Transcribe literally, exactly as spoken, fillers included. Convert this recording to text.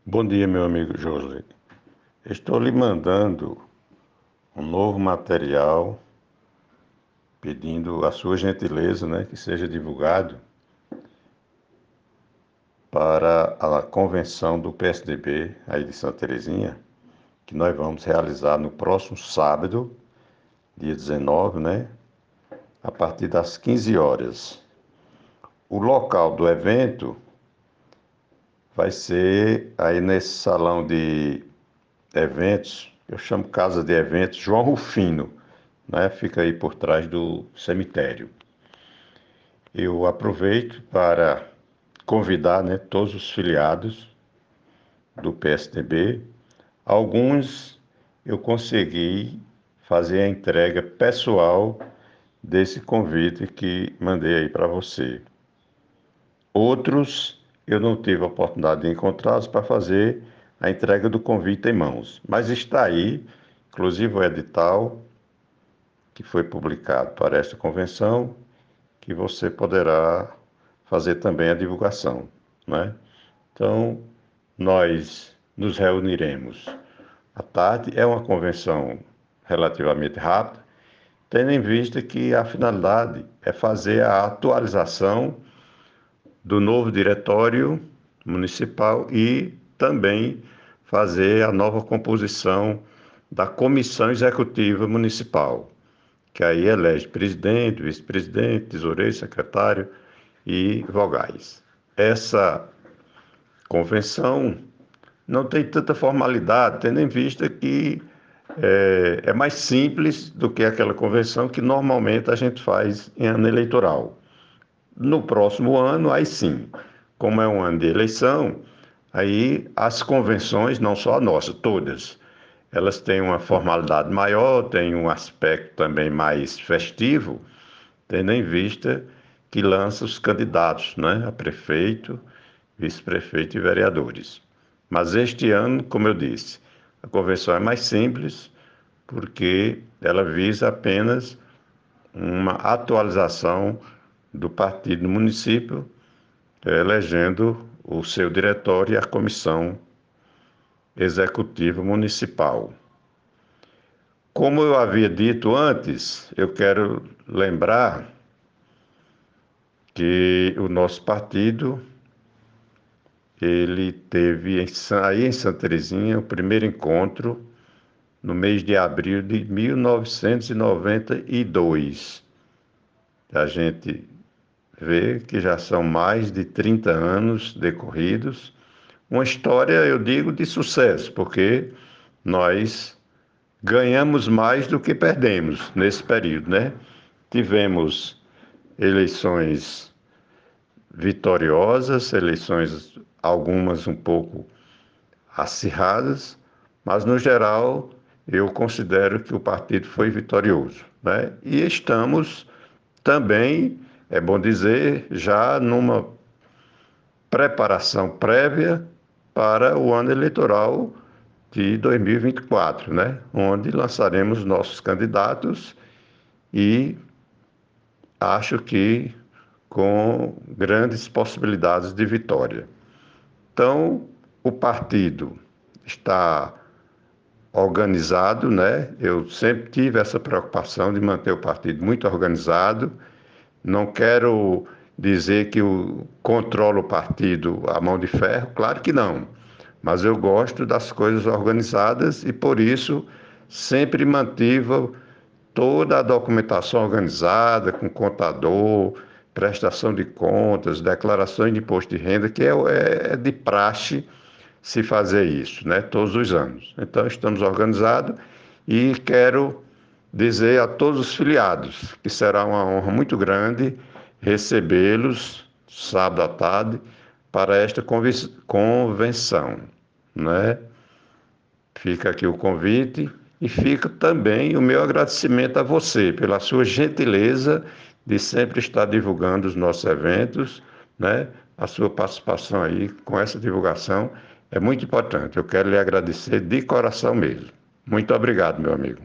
Bom dia, meu amigo José. Estou lhe mandando um novo material, pedindo a sua gentileza, né, que seja divulgado para a convenção do P S D B aí de Santa Terezinha, que nós vamos realizar no próximo sábado, dia dezenove, né, a partir das quinze horas. O local do evento vai ser aí nesse salão de eventos, eu chamo Casa de Eventos João Rufino, né? Fica aí por trás do cemitério. Eu aproveito para convidar, né, todos os filiados do P S D B. Alguns eu consegui fazer a entrega pessoal desse convite que mandei aí para você. Outros eu não tive a oportunidade de encontrá-los para fazer a entrega do convite em mãos, mas está aí, inclusive o edital que foi publicado para esta convenção, que você poderá fazer também a divulgação, né? Então, nós nos reuniremos à tarde. É uma convenção relativamente rápida, tendo em vista que a finalidade é fazer a atualização do novo diretório municipal e também fazer a nova composição da comissão executiva municipal, que aí elege presidente, vice-presidente, tesoureiro, secretário e vogais. Essa convenção não tem tanta formalidade, tendo em vista que é, é mais simples do que aquela convenção que normalmente a gente faz em ano eleitoral. No próximo ano, aí sim, como é um ano de eleição, aí as convenções, não só a nossa, todas, elas têm uma formalidade maior, têm um aspecto também mais festivo, tendo em vista que lança os candidatos, né, a prefeito, vice-prefeito e vereadores. Mas este ano, como eu disse, a convenção é mais simples, porque ela visa apenas uma atualização do partido no município, elegendo o seu diretório e a comissão executiva municipal. Como eu havia dito antes, eu quero lembrar que o nosso partido ele teve em, aí em Santa Terezinha o primeiro encontro no mês de abril de mil novecentos e noventa e dois. A gente vê que já são mais de trinta anos decorridos, uma história, eu digo, de sucesso, porque nós ganhamos mais do que perdemos nesse período, né? Tivemos eleições vitoriosas, eleições algumas um pouco acirradas, mas no geral eu considero que o partido foi vitorioso, né? E estamos também, é bom dizer, já numa preparação prévia para o ano eleitoral de dois mil e vinte e quatro, né? Onde lançaremos nossos candidatos e acho que com grandes possibilidades de vitória. Então, o partido está organizado, né? Eu sempre tive essa preocupação de manter o partido muito organizado. Não quero dizer que eu controlo o partido à mão de ferro, claro que não. Mas eu gosto das coisas organizadas e, por isso, sempre mantive toda a documentação organizada, com contador, prestação de contas, declarações de imposto de renda, que é, é de praxe se fazer isso, né? Todos os anos. Então, estamos organizados e quero dizer a todos os filiados que será uma honra muito grande recebê-los sábado à tarde para esta convenção, né? Fica aqui o convite e fica também o meu agradecimento a você pela sua gentileza de sempre estar divulgando os nossos eventos, né? A sua participação aí com essa divulgação é muito importante. Eu quero lhe agradecer de coração mesmo. Muito obrigado, meu amigo.